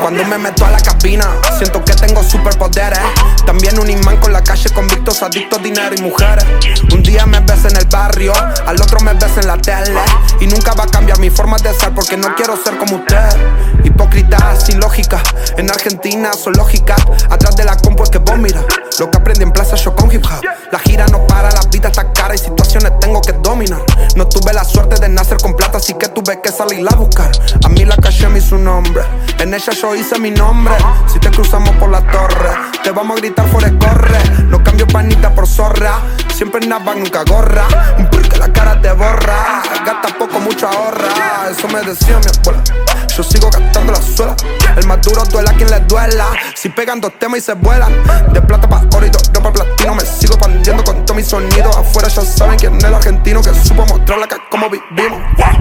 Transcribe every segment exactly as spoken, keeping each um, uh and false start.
Cuando me meto a la cabina, siento que tengo superpoderes. También un imán con la calle, convictos, adictos, dinero y mujeres. Un día me ves en el barrio, al otro me ves en la tele. Y nunca va a cambiar mi forma de ser porque no quiero ser como usted. Hipócrita, sin lógica, en Argentina son lógicas. Atrás de la compu es que vos mira lo que aprendí en plaza yo con hip hop. La gira no para, la vida está cara y situaciones tengo que dominar. No tuve la suerte de nacer con plata, así que tuve que salirla a buscar. A mí la calle me hizo un nombre, en ella yo hice mi nombre. Si te cruzamos por la torre, te vamos a gritar fuera corre. No cambio panita por zorra, siempre nada, nunca gorra. Porque la cara te borra, gasta poco, mucho ahorra. Eso me decía mi abuela, yo sigo gastando la suela. El más duro duela a quien le duela. Si pegan dos temas y se vuelan, de plata pa' oro y de oro pa' platino. Me sigo expandiendo con todo mi sonido. Afuera ya saben quién es el argentino que supo mostrarle acá cómo vivimos.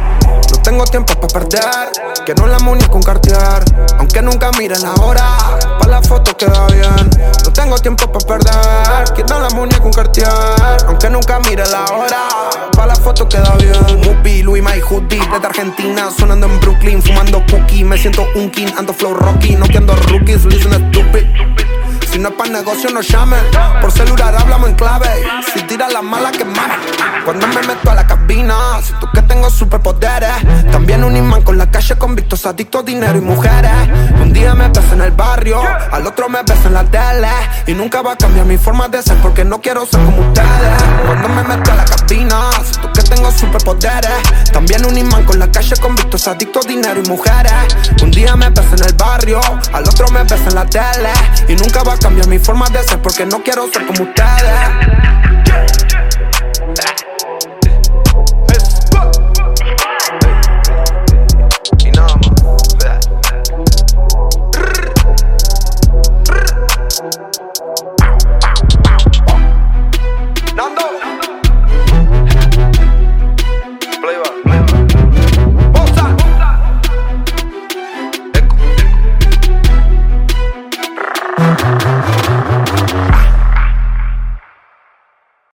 No tengo tiempo pa' perder, que no la money con Cartier. Aunque nunca miren la hora, pa' la foto queda bien. No tengo tiempo pa' perder, que no la money con Cartier. Aunque nunca miren la hora, pa' la foto queda bien. Mupi, Louis, my hoodie, desde Argentina, sonando en Brooklyn, fumando cookie. Me siento un king, ando flow rocky, no quiero rookies, listen stupid. Si no es pa' negocio no llamen, por celular hablamos en clave. Si tiras la mala que mala. Cuando me meto a la cabina, siento que tengo superpoderes. También un imán con la calle, convictos, adictos, dinero y mujeres. Un día me ves en el barrio, al otro me ves en la tele. Y nunca va a cambiar mi forma de ser porque no quiero ser como ustedes. Cuando me meto a la cabina, siento que tengo superpoderes. También un imán con la calle, convictos, adictos, dinero y mujeres. Un día me ves en el barrio, al otro me ves en la tele. Y nunca va a cambiar mi forma de ser porque no quiero ser como ustedes. Y nada más.